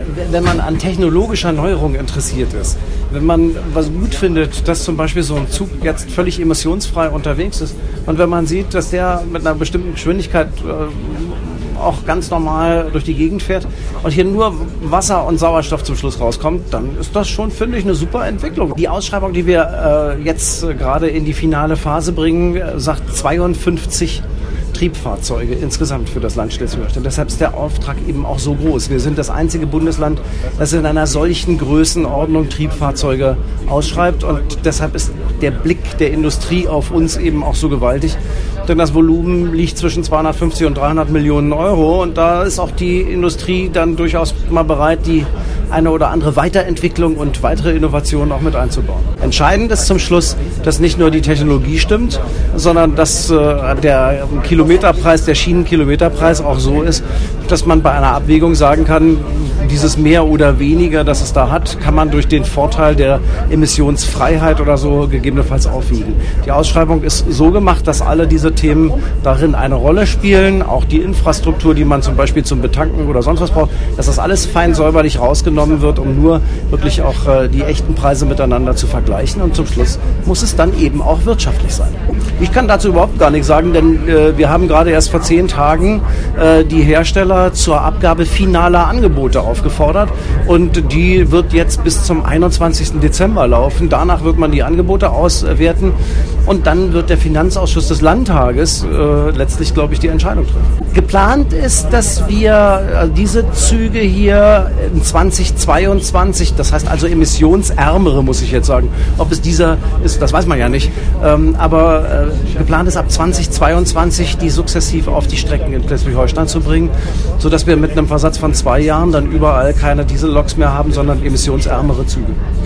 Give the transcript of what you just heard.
Wenn man an technologischer Neuerung interessiert ist, wenn man was gut findet, dass zum Beispiel so ein Zug jetzt völlig emissionsfrei unterwegs ist und wenn man sieht, dass der mit einer bestimmten Geschwindigkeit auch ganz normal durch die Gegend fährt und hier nur Wasser und Sauerstoff zum Schluss rauskommt, dann ist das schon, finde ich, eine super Entwicklung. Die Ausschreibung, die wir jetzt gerade in die finale Phase bringen, sagt 52 Triebfahrzeuge insgesamt für das Land Schleswig-Holstein. Deshalb ist der Auftrag eben auch so groß. Wir sind das einzige Bundesland, das in einer solchen Größenordnung Triebfahrzeuge ausschreibt und deshalb ist der Blick der Industrie auf uns eben auch so gewaltig. Denn das Volumen liegt zwischen 250 und 300 Millionen Euro und da ist auch die Industrie dann durchaus mal bereit, die eine oder andere Weiterentwicklung und weitere Innovationen auch mit einzubauen. Entscheidend ist zum Schluss, dass nicht nur die Technologie stimmt, sondern dass der Kilometerpreis, der Schienenkilometerpreis auch so ist, dass man bei einer Abwägung sagen kann, dieses mehr oder weniger, das es da hat, kann man durch den Vorteil der Emissionsfreiheit oder so gegebenenfalls aufwiegen. Die Ausschreibung ist so gemacht, dass alle diese Themen darin eine Rolle spielen, auch die Infrastruktur, die man zum Beispiel zum Betanken oder sonst was braucht, dass das alles fein säuberlich rausgenommen wird, um nur wirklich auch die echten Preise miteinander zu vergleichen und zum Schluss muss es dann eben auch wirtschaftlich sein. Ich kann dazu überhaupt gar nichts sagen, denn wir haben gerade erst vor 10 Tagen die Hersteller zur Abgabe finaler Angebote aufgefordert und die wird jetzt bis zum 21. Dezember laufen. Danach wird man die Angebote auswerten und dann wird der Finanzausschuss des Landtages letztlich, glaube ich, die Entscheidung treffen. Geplant ist, dass wir diese Züge hier in 2022, das heißt also emissionsärmere, muss ich jetzt sagen. Ob es dieser ist, das weiß man ja nicht. Aber geplant ist ab 2022 die sukzessiv auf die Strecken in Schleswig-Holstein zu bringen, sodass wir mit einem Versatz von 2 Jahren dann überall keine Dieselloks mehr haben, sondern emissionsärmere Züge.